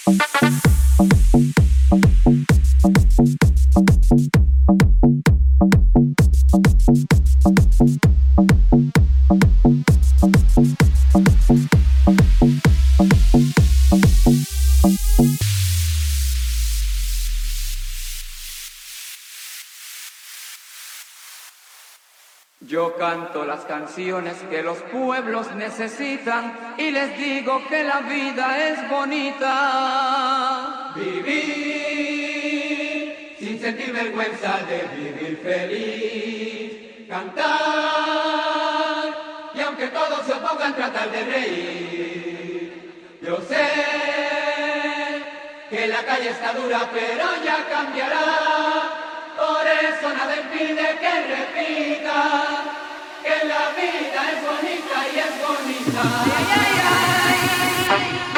Yo canto las canciones que los pueblos necesitan y les digo que la vida es bonita. Vivir sin sentir vergüenza de vivir feliz. Cantar y aunque todos se opongan tratar de reír. Yo sé que la calle está dura pero ya cambiará. Por eso nada impide que repita que la vida es bonita y es bonita. Ay, ay, ay, ay.